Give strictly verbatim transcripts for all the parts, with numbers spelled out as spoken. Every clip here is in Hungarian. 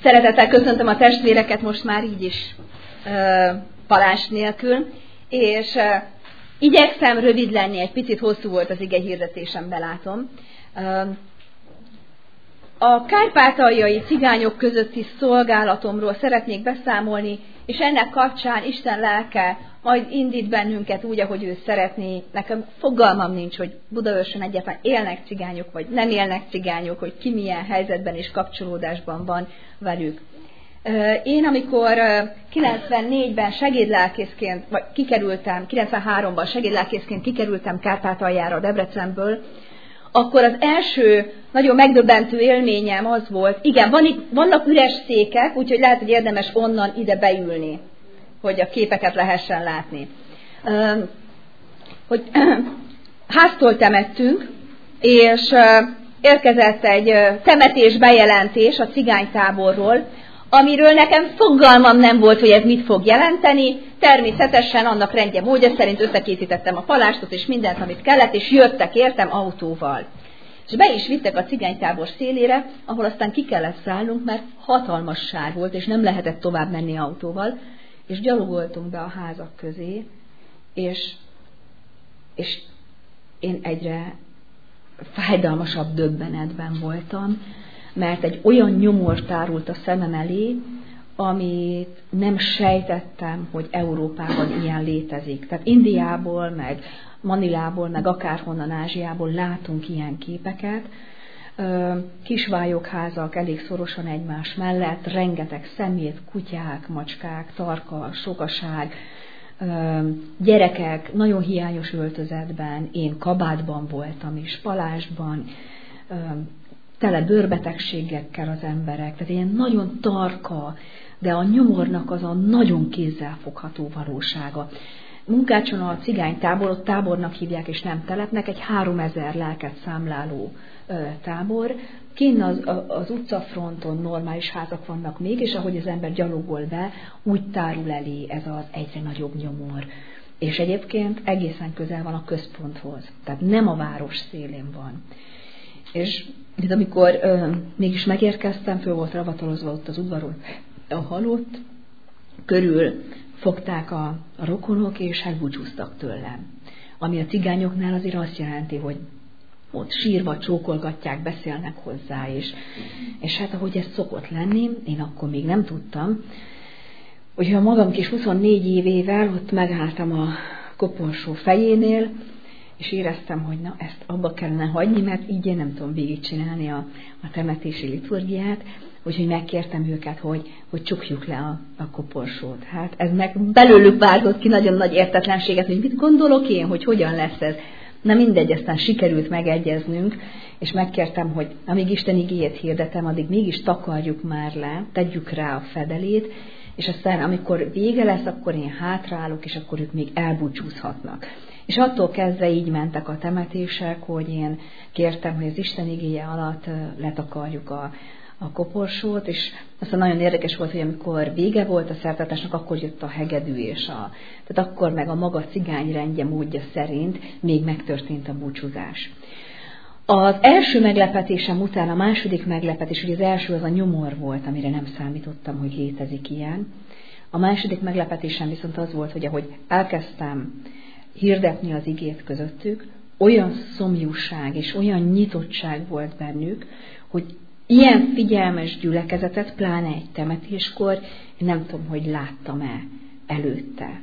Szeretettel köszöntöm a testvéreket most már így is uh, palás nélkül, és uh, igyekszem rövid lenni, egy picit hosszú volt az ige hirdetésem, belátom. Uh, a kárpátaljai cigányok közötti szolgálatomról szeretnék beszámolni, és ennek kapcsán Isten lelke majd indít bennünket úgy, ahogy ő szeretné. Nekem fogalmam nincs, hogy Budaörsön egyáltalán élnek cigányok, vagy nem élnek cigányok, hogy ki milyen helyzetben és kapcsolódásban van velük. Én, amikor kilencvennégyben segédlelkészként, vagy kikerültem, kilencvenháromban segédlelkészként kikerültem Kárpátaljára, Debrecenből, akkor az első nagyon megdöbbentő élményem az volt, igen, van itt, vannak üres székek, úgyhogy lehet, hogy érdemes onnan ide beülni, hogy a képeket lehessen látni. Hogy háztól temettünk, és érkezett egy temetés bejelentés a cigánytáborról, amiről nekem fogalmam nem volt, hogy ez mit fog jelenteni. Természetesen annak rendje módja szerint összekészítettem a palástot és mindent, amit kellett, és jöttek értem autóval. És be is vittek a cigánytábor szélére, ahol aztán ki kellett szállnunk, mert hatalmas sár volt, és nem lehetett tovább menni autóval, és gyalogoltunk be a házak közé, és, és én egyre fájdalmasabb döbbenetben voltam, mert egy olyan nyomor tárult a szemem elé, amit nem sejtettem, hogy Európában ilyen létezik. Tehát Indiából, meg Manilából, meg akárhonnan Ázsiából látunk ilyen képeket. Kisvályokházak elég szorosan egymás mellett, rengeteg szemét, kutyák, macskák, tarka, sokaság, gyerekek nagyon hiányos öltözetben, én kabátban voltam és palásban, tele bőrbetegségekkel az emberek, tehát ilyen nagyon tarka, de a nyomornak az a nagyon kézzelfogható valósága. Munkácson a cigánytábor, ott tábornak hívják, és nem telepnek, egy háromezer lelket számláló ö, tábor. Kinn az, az utcafronton normális házak vannak még, és ahogy az ember gyalogol be, úgy tárul elé ez az egyre nagyobb nyomor. És egyébként egészen közel van a központhoz, tehát nem a város szélén van. És amikor ö, mégis megérkeztem, föl volt ravatalozva ott az udvaron a halott, körül fogták a, a rokonok, és hát búcsúztak tőlem. Ami a cigányoknál azért azt jelenti, hogy ott sírva csókolgatják, beszélnek hozzá, és, és hát ahogy ez szokott lenni, én akkor még nem tudtam, hogy a magam kis huszonnégy évével ott megálltam a koporsó fejénél, és éreztem, hogy na, ezt abba kellene hagyni, mert így én nem tudom végigcsinálni a, a temetési liturgiát, úgyhogy megkértem őket, hogy, hogy csukjuk le a, a koporsót. Hát ez meg belőlük váltott ki nagyon nagy értetlenséget, hogy mit gondolok én, hogy hogyan lesz ez. Na mindegy, aztán sikerült megegyeznünk, és megkértem, hogy amíg Isten igéjét hirdetem, addig mégis takarjuk már le, tegyük rá a fedelét, és aztán amikor vége lesz, akkor én hátraállok, és akkor ők még elbúcsúzhatnak. És attól kezdve így mentek a temetések, hogy én kértem, hogy az Isten igéje alatt letakarjuk a, a koporsót, és aztán nagyon érdekes volt, hogy amikor vége volt a szertartásnak, akkor jött a hegedű, és a, tehát akkor meg a maga cigány rendje módja szerint még megtörtént a búcsúzás. Az első meglepetésem után a második meglepetés, hogy az első az a nyomor volt, amire nem számítottam, hogy létezik ilyen. A második meglepetésem viszont az volt, hogy ahogy elkezdtem hirdetni az igét közöttük, olyan szomjúság és olyan nyitottság volt bennük, hogy ilyen figyelmes gyülekezetet, pláne egy temetéskor, én nem tudom, hogy láttam-e előtte.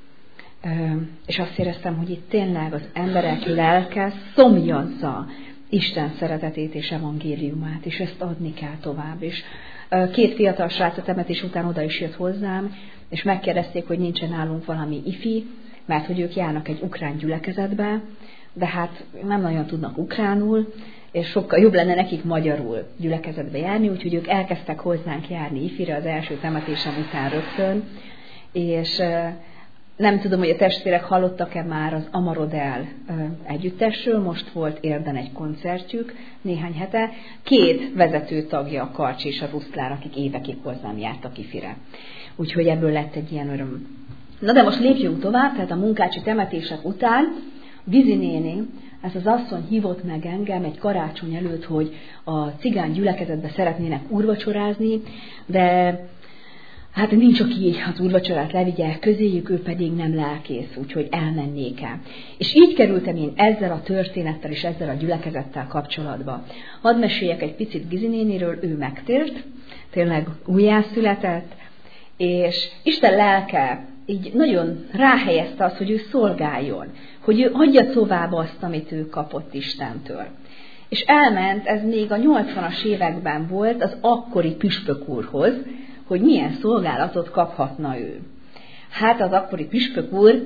És azt éreztem, hogy itt tényleg az emberek lelke szomjazza Isten szeretetét és evangéliumát, és ezt adni kell tovább. És két fiatal srác a temetés után oda is jött hozzám, és megkérdezték, hogy nincsen nálunk valami ifi, mert hogy ők járnak egy ukrán gyülekezetbe, de hát nem nagyon tudnak ukránul, és sokkal jobb lenne nekik magyarul gyülekezetbe járni, úgyhogy ők elkezdtek hozzánk járni ifire az első temetésem után rögtön, és nem tudom, hogy a testvérek hallottak-e már az Amarodel együttesről, most volt Érden egy koncertjük néhány hete, két vezető tagja, a Karcs és a Ruszlár, akik évekig hozzám jártak ifire. Úgyhogy ebből lett egy ilyen öröm. Na de most lépjünk tovább, tehát a munkácsi temetések után Vizi néni ez az asszony hívott meg engem egy karácsony előtt, hogy a cigány gyülekezetbe szeretnének úrvacsorázni, de hát nincs, aki az úrvacsorát levigye közéjük, ő pedig nem lelkész, úgyhogy elmennék el. És így kerültem én ezzel a történettel és ezzel a gyülekezettel kapcsolatba. Hadd meséljek egy picit Gizi néniről, ő megtért, tényleg újjászületett, és Isten lelke így nagyon ráhelyezte azt, hogy ő szolgáljon, hogy ő adja tovább azt, amit ő kapott Istentől. És elment, ez még a nyolcvanas években volt, az akkori püspök úrhoz, hogy milyen szolgálatot kaphatna ő. Hát az akkori püspök úr,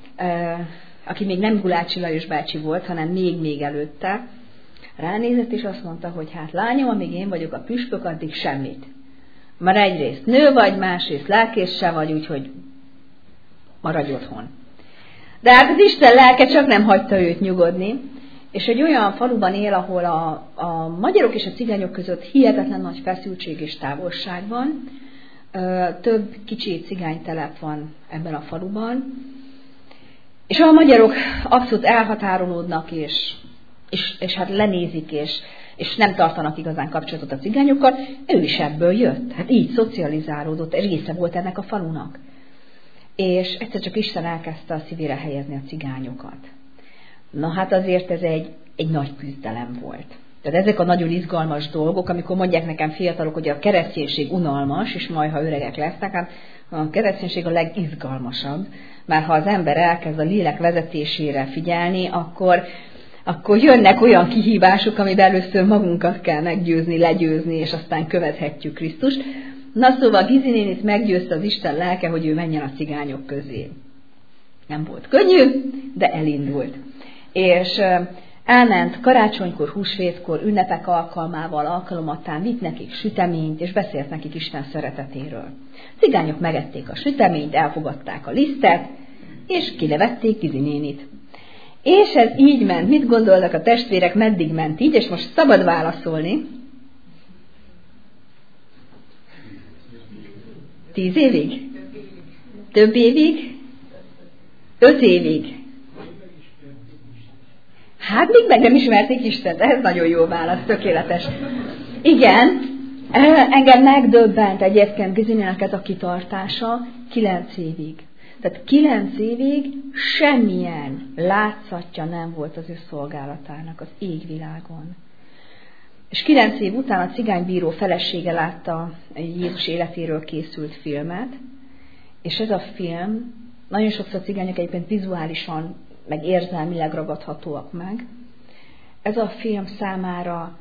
aki még nem Gulácsi Lajos bácsi volt, hanem még-még előtte, ránézett és azt mondta, hogy hát lányom, amíg én vagyok a püspök, addig semmit. Már egyrészt nő vagy, másrészt lelkész se vagy, úgyhogy maradj otthon. De hát az Isten lelke csak nem hagyta őt nyugodni, és egy olyan faluban él, ahol a, a magyarok és a cigányok között hihetetlen nagy feszültség és távolság van. Több kicsi cigánytelep van ebben a faluban, és a magyarok abszolút elhatárolódnak, és, és, és hát lenézik, és, és nem tartanak igazán kapcsolatot a cigányokkal, ő is ebből jött. Hát így szocializálódott, része volt ennek a falunak. És egyszer csak Isten elkezdte a szívére helyezni a cigányokat. Na hát azért ez egy, egy nagy küzdelem volt. Tehát ezek a nagyon izgalmas dolgok, amikor mondják nekem fiatalok, hogy a kereszténység unalmas, és majd ha öregek lesznek, hát a kereszténység a legizgalmasabb, mert ha az ember elkezd a lélek vezetésére figyelni, akkor, akkor jönnek olyan kihívások, amiben először magunkat kell meggyőzni, legyőzni, és aztán követhetjük Krisztust. Na szóval Gizi nénit meggyőzte az Isten lelke, hogy ő menjen a cigányok közé. Nem volt könnyű, de elindult. És elment karácsonykor, húsvétkor, ünnepek alkalmával, alkalomattán, vitt nekik süteményt, és beszélt nekik Isten szeretetéről. A cigányok megették a süteményt, elfogadták a lisztet, és kinevették Gizi nénit. És ez így ment. Mit gondoltak a testvérek, meddig ment így, és most szabad válaszolni. Tíz évig? Több évig? Öt évig? Hát még meg nem ismerték Istent, ez nagyon jó válasz, tökéletes. Igen, engem megdöbbent egyébként Gizinének ez a kitartása kilenc évig. Tehát kilenc évig semmilyen látszatja nem volt az ő szolgálatának az égvilágon. És kilenc év után a cigánybíró felesége látta Jézus életéről készült filmet, és ez a film, nagyon sokszor cigányok egyébként vizuálisan, meg érzelmileg ragadhatóak meg, ez a film számára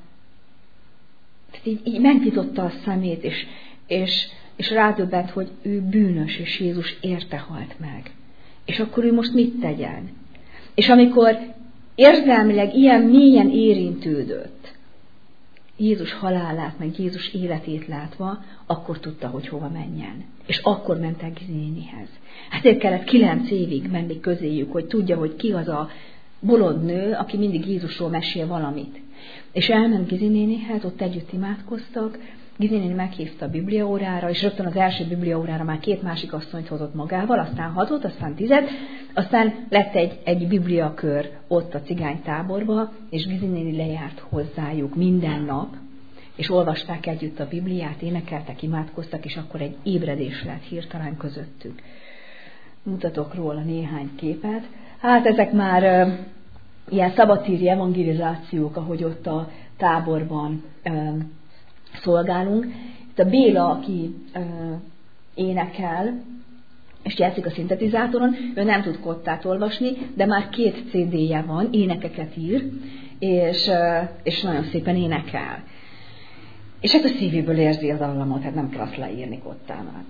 így, így megnyitotta a szemét, és, és, és rádöbbent, hogy ő bűnös, és Jézus érte halt meg. És akkor ő most mit tegyen? És amikor érzelmileg ilyen mélyen érintődött, Jézus halálát, meg Jézus életét látva, akkor tudta, hogy hova menjen. És akkor ment el Gizi nénihez. Ezért kellett kilenc évig menni közéjük, hogy tudja, hogy ki az a bolond nő, aki mindig Jézusról mesél valamit. És elment Gizi nénihez, ott együtt imádkoztak, Gizi néni meghívta a bibliaórára, és rögtön az első bibliaórára már két másik asszonyt hozott magával, aztán hatot, aztán tizet, aztán lett egy, egy bibliakör ott a cigánytáborba, és Gizi néni lejárt hozzájuk minden nap, és olvasták együtt a Bibliát, énekeltek, imádkoztak, és akkor egy ébredés lett hirtelen közöttük. Mutatok róla néhány képet. Hát ezek már uh, ilyen szabadtéri evangelizációk, ahogy ott a táborban uh, szolgálunk. Itt a Béla, aki uh, énekel, és játszik a szintetizátoron, ő nem tud kottát olvasni, de már két cé dé-je van, énekeket ír, és, uh, és nagyon szépen énekel. És hát a szívéből érzi az dallamot, hát nem kell azt leírni kottámat.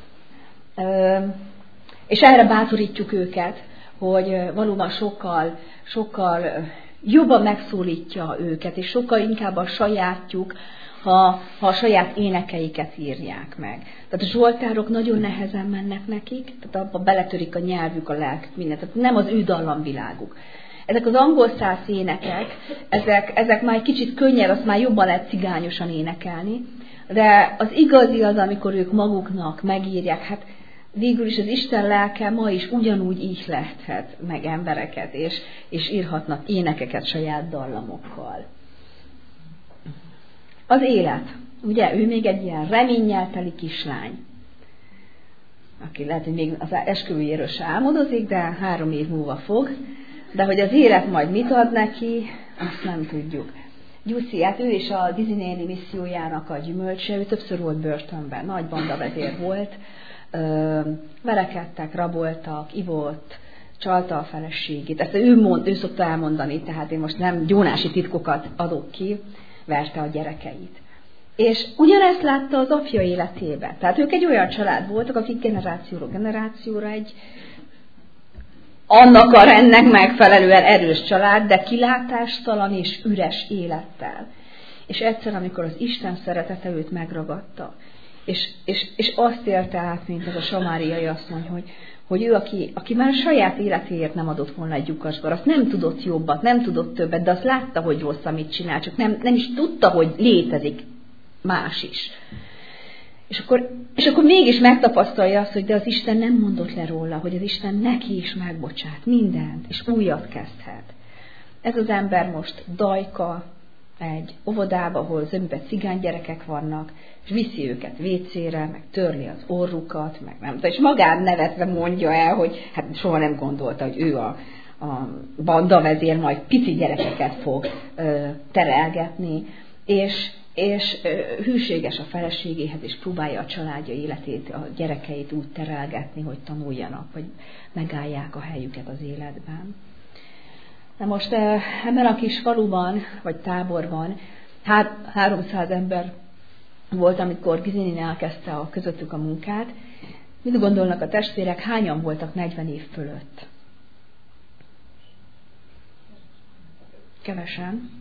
Uh, és erre bátorítjuk őket, hogy valóban sokkal, sokkal jobban megszólítja őket, és sokkal inkább a sajátjuk, ha, ha a saját énekeiket írják meg. Tehát a zsoltárok nagyon nehezen mennek nekik, tehát abba beletörik a nyelvük, a lelkük, mindent. Tehát nem az ő dallamviláguk. Ezek az angol száz énekek, ezek, ezek már egy kicsit könnyebb, azt már jobban lehet cigányosan énekelni, de az igazi az, amikor ők maguknak megírják, hát végül is az Isten lelke ma is ugyanúgy ihlethet meg embereket, és, és írhatnak énekeket saját dallamokkal. Az élet. Ugye, ő még egy ilyen reménnyel teli kislány, aki lehet, hogy még az esküvőjéről se álmodozik, de három év múlva fog, de hogy az élet majd mit ad neki, azt nem tudjuk. Gyuszi, hát ő is a Dizzy néni missziójának a gyümölcse, ő többször volt börtönben, nagy bandavezér volt, ö, verekedtek, raboltak, ivott, csalta a feleségét. Ezt ő, mond, ő szokta elmondani, tehát én most nem gyónási titkokat adok ki, verte a gyerekeit. És ugyanezt látta az apja életében. Tehát ők egy olyan család voltak, akik generációról generációra egy annak a rendnek megfelelően erős család, de kilátástalan és üres élettel. És egyszer, amikor az Isten szeretete őt megragadta, és, és, és azt élte át, mint ez a samáriai asszony, hogy, hogy ő, aki, aki már a saját életéért nem adott volna egy lyukasgarat, nem tudott jobbat, nem tudott többet, de azt látta, hogy rossz, amit csinál, csak nem, nem is tudta, hogy létezik más is. És akkor, és akkor mégis megtapasztalja azt, hogy de az Isten nem mondott le róla, hogy az Isten neki is megbocsát mindent, és újat kezdhet. Ez az ember most dajka egy óvodába, ahol zömében cigány gyerekek vannak, és viszi őket vécére, meg törli az orrukat, meg nem tudom, és magán nevetve mondja el, hogy hát soha nem gondolta, hogy ő a, a bandavezér majd pici gyerekeket fog ö, terelgetni, és és hűséges a feleségéhez, és próbálja a családja életét, a gyerekeit úgy terelgetni, hogy tanuljanak, hogy megállják a helyüket az életben. Na most ebben a kis faluban, vagy táborban há- háromszáz ember volt, amikor Gizinin elkezdte a közöttük a munkát. Mit gondolnak a testvérek, hányan voltak negyven év fölött? Kevesen.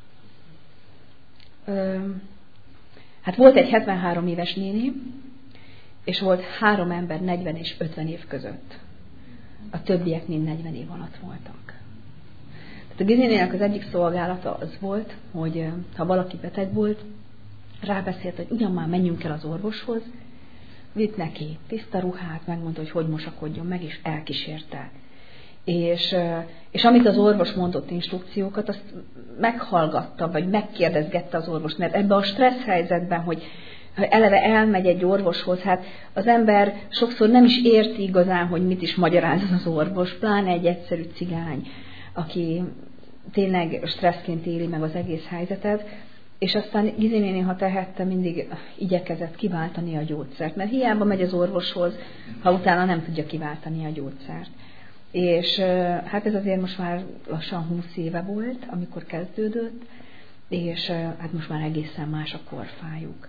Hát volt egy hetvenhárom éves néni, és volt három ember negyven és ötven év között. A többiek mind negyven év alatt voltak. Tehát a Gizinének az egyik szolgálata az volt, hogy ha valaki beteg volt, rábeszélt, hogy ugyan már menjünk el az orvoshoz, vitt neki tiszta ruhát, megmondta, hogy hogy mosakodjon meg, és elkísérte. És, és amit az orvos mondott instrukciókat, azt meghallgatta, vagy megkérdezgette az orvos, mert ebben a stressz helyzetben, hogy eleve elmegy egy orvoshoz, hát az ember sokszor nem is érti igazán, hogy mit is magyaráz az orvos, pláne egy egyszerű cigány, aki tényleg stresszként éli meg az egész helyzetet, és aztán Gizi néni, ha tehette, mindig igyekezett kiváltani a gyógyszert, mert hiába megy az orvoshoz, ha utána nem tudja kiváltani a gyógyszert. És hát ez azért most már lassan húsz éve volt, amikor kezdődött, és hát most már egészen más a korfájuk.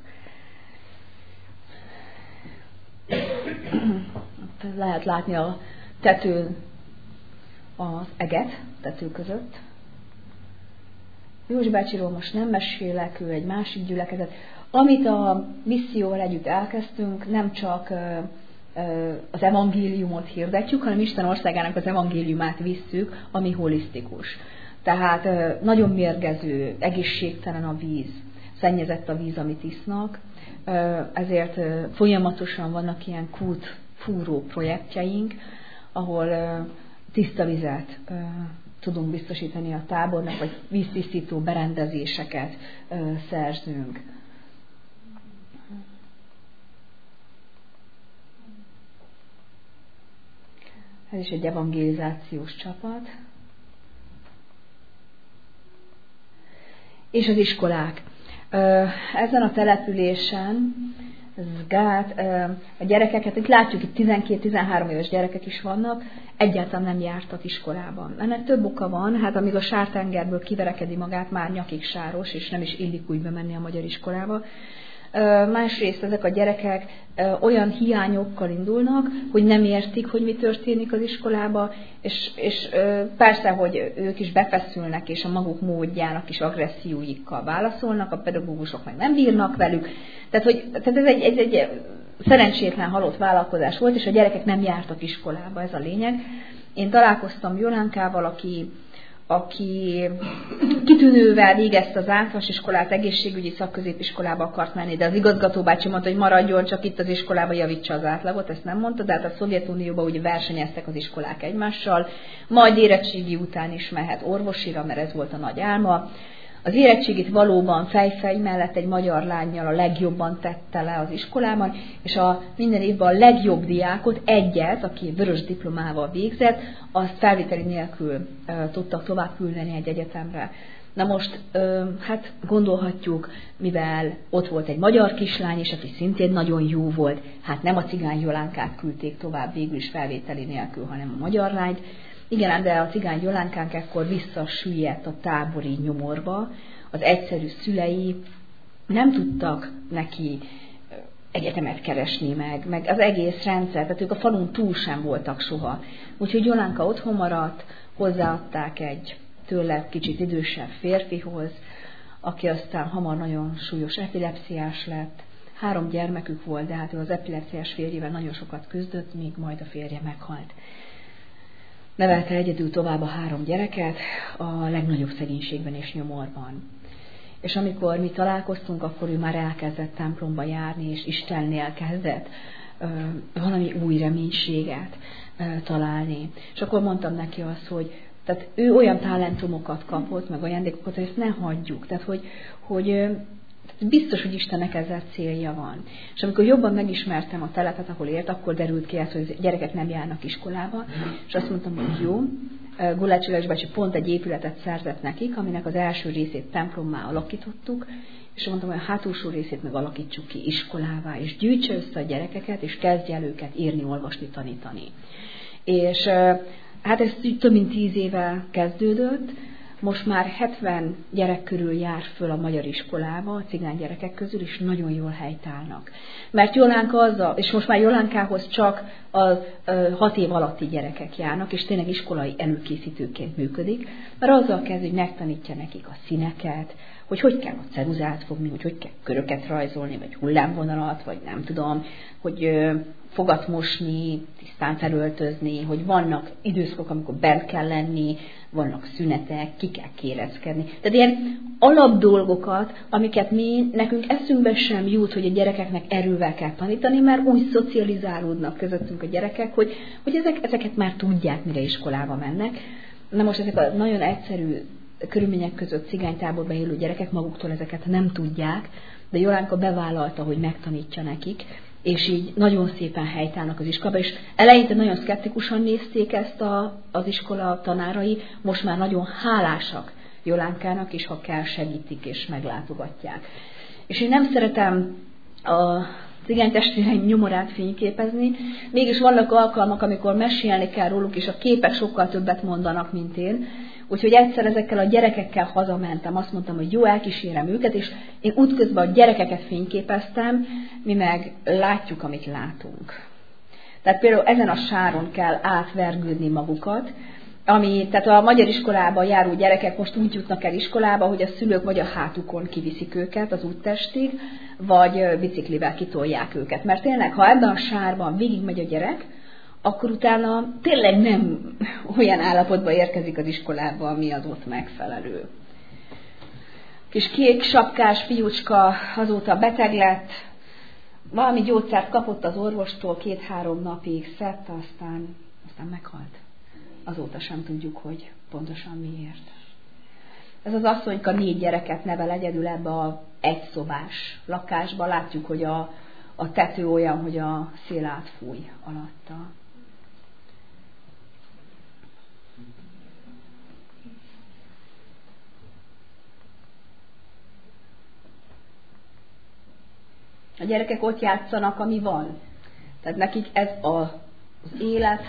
Lehet látni a tetőn az eget, tető között. Józsi bácsiról most nem mesélek, ő egy másik gyülekezet. Amit a misszióval együtt elkezdtünk, nem csak az evangéliumot hirdetjük, hanem Isten országának az evangéliumát visszük, ami holisztikus. Tehát nagyon mérgező, egészségtelen a víz, szennyezett a víz, amit isznak, ezért folyamatosan vannak ilyen kút fúró projektjeink, ahol tiszta vizet tudunk biztosítani a tábornak, vagy víztisztító berendezéseket szerzünk. Ez is egy evangelizációs csapat. És az iskolák. Ezen a településen, ez Gát, a gyerekeket, itt látjuk, itt tizenkét-tizenhárom éves gyerekek is vannak, egyáltalán nem jártak iskolában. Ennek több oka van, hát amíg a sártengerből kiverekedi magát, már nyakig sáros, és nem is illik úgy bemenni a magyar iskolába. Másrészt ezek a gyerekek olyan hiányokkal indulnak, hogy nem értik, hogy mi történik az iskolába, és, és persze, hogy ők is befeszülnek, és a maguk módjának is agresszióikkal válaszolnak, a pedagógusok meg nem bírnak velük. Tehát, hogy, tehát ez egy, egy, egy szerencsétlen halott vállalkozás volt, és a gyerekek nem jártak iskolába, ez a lényeg. Én találkoztam Jolánkával, aki aki kitűnővel végezte az általános iskolát, egészségügyi szakközépiskolába akart menni, de az igazgató bácsi mondta, hogy maradjon csak itt az iskolába, javítsa az átlagot, ezt nem mondta, de hát a Szovjetunióban ugye versenyeztek az iskolák egymással, majd érettségi után is mehet orvosira, mert ez volt a nagy álma. Az érettségit valóban fejfej mellett egy magyar lánnyal a legjobban tette le az iskolában, és a minden évben a legjobb diákot, egyet, aki vörös diplomával végzett, azt felvételi nélkül e, tudtak tovább küldeni egy egyetemre. Na most, e, hát gondolhatjuk, mivel ott volt egy magyar kislány is, aki szintén nagyon jó volt, hát nem a cigány Jolánkát küldték tovább végül is felvételi nélkül, hanem a magyar lányt. Igen, de a cigány Jolánkánk ekkor visszasüllyedt a tábori nyomorba. Az egyszerű szülei nem tudtak neki egyetemet keresni meg, meg az egész rendszer, tehát ők a falun túl sem voltak soha. Úgyhogy Jolánka otthon maradt, hozzáadták egy tőle kicsit idősebb férfihoz, aki aztán hamar nagyon súlyos epilepsziás lett. Három gyermekük volt, de hát ő az epilepsziás férjével nagyon sokat küzdött, míg majd a férje meghalt. Nevelte egyedül tovább a három gyereket a legnagyobb szegénységben és nyomorban. És amikor mi találkoztunk, akkor ő már elkezdett templomba járni, és Istennél kezdett ö, valami új reménységet ö, találni. És akkor mondtam neki azt, hogy tehát ő olyan talentumokat kapott, meg ajándékokat, hogy ezt ne hagyjuk. Tehát, hogy, hogy biztos, hogy Istennek ezzel célja van. És amikor jobban megismertem a telepet, ahol élt, akkor derült ki ez, hogy gyerekek nem járnak iskolába, és azt mondtam, hogy jó. Gulácsi Lajos bácsi pont egy épületet szerzett nekik, aminek az első részét templommá alakítottuk, és mondtam, hogy a hátulsó részét meg alakítsuk ki iskolává, és gyűjtse össze a gyerekeket, és kezdje el őket írni, olvasni, tanítani. És hát ez több mint tíz éve kezdődött. Most már hetven gyerek körül jár föl a magyar iskolába, a cigány gyerekek közül, és nagyon jól helytállnak. Mert Jolánka azzal, és most már Jolánkához csak a hat év alatti gyerekek járnak, és tényleg iskolai előkészítőként működik, mert azzal kezd, hogy megtanítja nekik a színeket, hogy hogy kell a ceruzát fogni, hogy hogy kell köröket rajzolni, vagy hullámvonalat, vagy nem tudom, hogy fogat mosni, tisztán felöltözni, hogy vannak időszakok, amikor bent kell lenni, vannak szünetek, ki kell kéreckedni. Tehát ilyen alapdolgokat, amiket mi, nekünk eszünkbe sem jut, hogy a gyerekeknek erővel kell tanítani, mert úgy szocializálódnak közöttünk a gyerekek, hogy, hogy ezek, ezeket már tudják, mire iskolába mennek. Na most ezek a nagyon egyszerű körülmények között cigánytáborban élő gyerekek maguktól ezeket nem tudják, de Jolánka bevállalta, hogy megtanítja nekik, és így nagyon szépen helytállnak az iskolába, és eleinte nagyon szkeptikusan nézték ezt a, az iskola tanárai, most már nagyon hálásak Jolánkának, és ha kell, segítik és meglátogatják. És én nem szeretem a cigánytestvéreim nyomorát fényképezni, mégis vannak alkalmak, amikor mesélni kell róluk, és a képek sokkal többet mondanak, mint én. Úgyhogy egyszer ezekkel a gyerekekkel hazamentem, azt mondtam, hogy jó, elkísérem őket, és én útközben a gyerekeket fényképeztem, mi meg látjuk, amit látunk. Tehát például ezen a sáron kell átvergődni magukat, ami, tehát a magyar iskolában járó gyerekek most úgy jutnak el iskolába, hogy a szülők vagy a hátukon kiviszik őket az úttestig, vagy biciklivel kitolják őket. Mert tényleg, ha ebben a sárban végigmegy a gyerek, akkor utána tényleg nem olyan állapotba érkezik az iskolába, ami az ott megfelelő. Kis kék sapkás fiúcska azóta beteg lett, valami gyógyszert kapott az orvostól, két-három napig szedte, aztán, aztán meghalt. Azóta sem tudjuk, hogy pontosan miért. Ez az asszonyka négy gyereket nevel egyedül ebbe a egyszobás lakásba. Látjuk, hogy a, a tető olyan, hogy a szél átfúj alatta. A gyerekek ott játszanak, ami van. Tehát nekik ez a, az élet.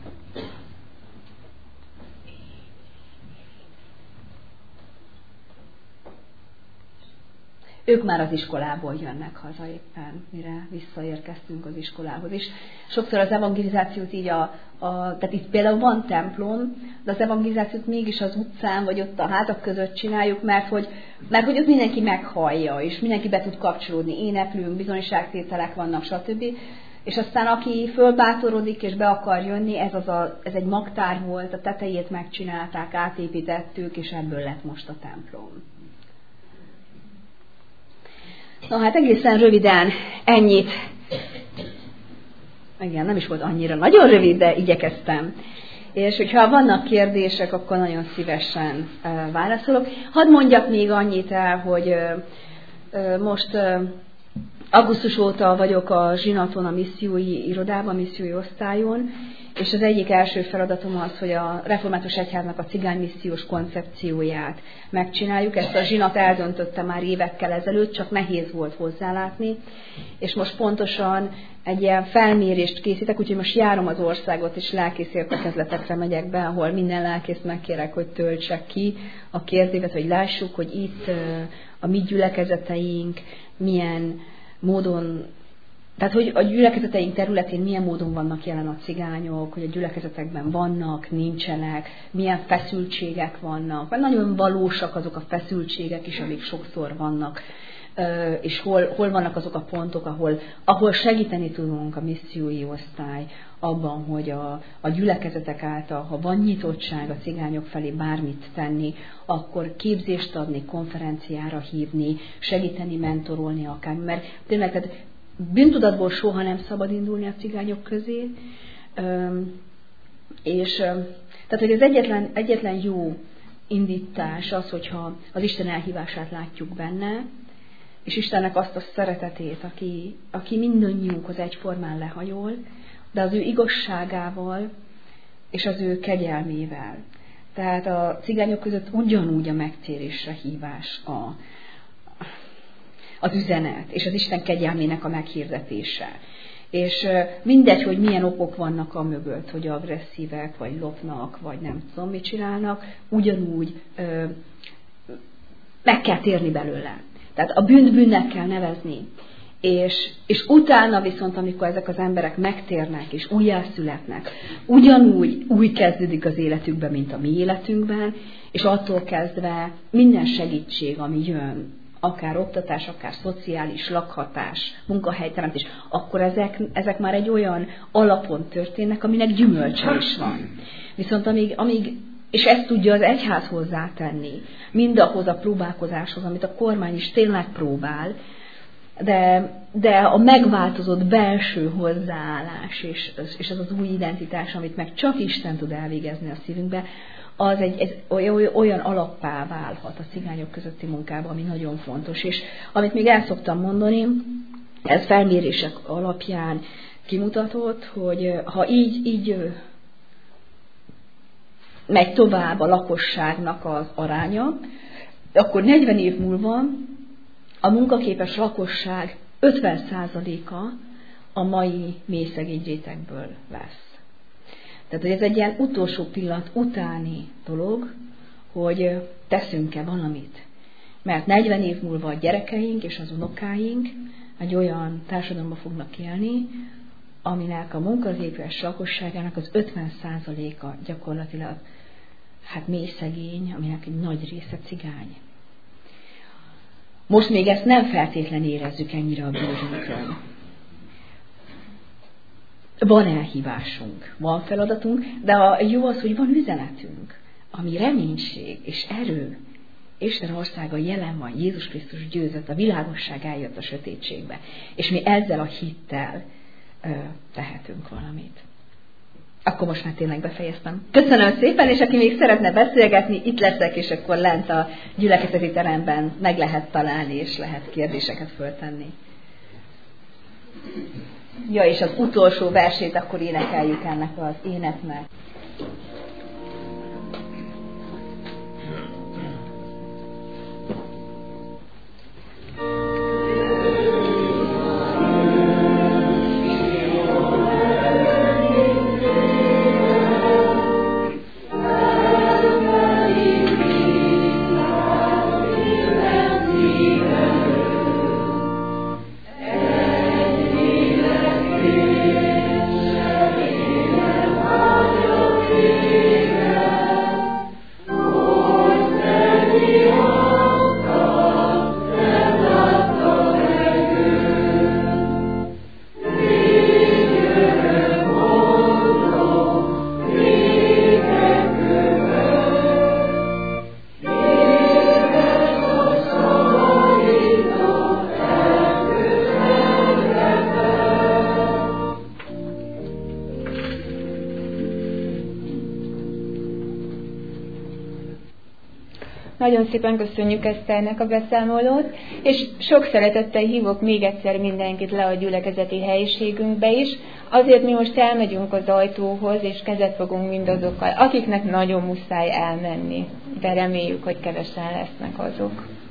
Ők már az iskolából jönnek haza éppen, mire visszaérkeztünk az iskolához. És sokszor az evangelizációt így a, a tehát itt például van templom, de az evangelizációt mégis az utcán, vagy ott a hátak között csináljuk, mert hogy, mert hogy ott mindenki meghallja, és mindenki be tud kapcsolódni, éneklünk, bizonyságtételek vannak, stb. És aztán aki fölbátorodik és be akar jönni, ez, az a, ez egy magtár volt, a tetejét megcsinálták, átépítettük, és ebből lett most a templom. Na hát egészen röviden ennyit. Igen, nem is volt annyira nagyon rövid, de igyekeztem. És hogyha vannak kérdések, akkor nagyon szívesen uh, válaszolok. Hadd mondjak még annyit el, hogy uh, uh, most uh, augusztus óta vagyok a zsinaton, a missziói irodában, a missziói osztályon, és az egyik első feladatom az, hogy a Református Egyháznak a cigánymissziós koncepcióját megcsináljuk. Ezt a zsinat eldöntötte már évekkel ezelőtt, csak nehéz volt hozzálátni, és most pontosan egy ilyen felmérést készítek, úgyhogy most járom az országot, és lelkész értekezletekre megyek be, ahol minden lelkészt megkérek, hogy töltsek ki a kérdévet, hogy lássuk, hogy itt a mi gyülekezeteink milyen módon, tehát hogy a gyülekezeteink területén milyen módon vannak jelen a cigányok, hogy a gyülekezetekben vannak, nincsenek, milyen feszültségek vannak, vagy nagyon valósak azok a feszültségek is, amik sokszor vannak, és hol, hol vannak azok a pontok, ahol, ahol segíteni tudunk a missziói osztály abban, hogy a, a gyülekezetek által, ha van nyitottság a cigányok felé bármit tenni, akkor képzést adni, konferenciára hívni, segíteni, mentorolni akár. Mert tényleg, tehát bűntudatból soha nem szabad indulni a cigányok közé, és tehát, hogy az egyetlen, egyetlen jó indítás az, hogyha az Isten elhívását látjuk benne, és Istennek azt a szeretetét, aki, aki mindannyiunkhoz egyformán lehajol, de az ő igazságával és az ő kegyelmével. Tehát a cigányok között ugyanúgy a megtérésre hívás a, az üzenet, és az Isten kegyelmének a meghirdetése. És mindegy, hogy milyen okok vannak a mögött, hogy agresszívek, vagy lopnak, vagy nem tudom, mit csinálnak, ugyanúgy ö, meg kell térni belőle. Tehát a bűnt bűnnek kell nevezni. És, és utána viszont, amikor ezek az emberek megtérnek és újjászületnek, ugyanúgy új kezdődik az életükben, mint a mi életünkben, és attól kezdve minden segítség, ami jön, akár oktatás, akár szociális lakhatás, munkahelyteremtés, akkor ezek, ezek már egy olyan alapon történnek, aminek gyümölcse is van. Viszont amíg, amíg és ezt tudja az egyház hozzátenni, mindahhoz a próbálkozáshoz, amit a kormány is tényleg próbál, de, de a megváltozott belső hozzáállás, és, és ez az új identitás, amit meg csak Isten tud elvégezni a szívünkbe, az egy, egy olyan alappá válhat a cigányok közötti munkában, ami nagyon fontos. És amit még el szoktam mondani, ez felmérések alapján kimutatott, hogy ha így, így megy tovább a lakosságnak az aránya, akkor negyven év múlva a munkaképes lakosság ötven százaléka a mai mély szegény rétegből lesz. Tehát, hogy ez egy ilyen utolsó pillanat utáni dolog, hogy teszünk-e valamit. Mert negyven év múlva a gyerekeink és az unokáink egy olyan társadalomba fognak élni, aminek a munkaképes lakosságának az ötven százaléka gyakorlatilag hát mély szegény, aminek egy nagy része cigány. Most még ezt nem feltétlenül érezzük ennyire a bőrünkön. Van elhívásunk, van feladatunk, de a jó az, hogy van üzenetünk, ami reménység és erő. Isten országa jelen van, Jézus Krisztus győzött, a világosság eljött a sötétségbe, és mi ezzel a hittel ö, tehetünk valamit. Akkor most már tényleg befejeztem. Köszönöm szépen, és aki még szeretne beszélgetni, itt leszek, és akkor lent a gyülekezeti teremben meg lehet találni, és lehet kérdéseket föltenni. Ja, és az utolsó versét akkor énekeljük ennek az éneknek. Thank you. Nagyon szépen köszönjük Eszternek a beszámolót, és sok szeretettel hívok még egyszer mindenkit le a gyülekezeti helyiségünkbe is. Azért mi most elmegyünk az ajtóhoz, és kezet fogunk mindazokkal, akiknek nagyon muszáj elmenni, de reméljük, hogy kevesen lesznek azok.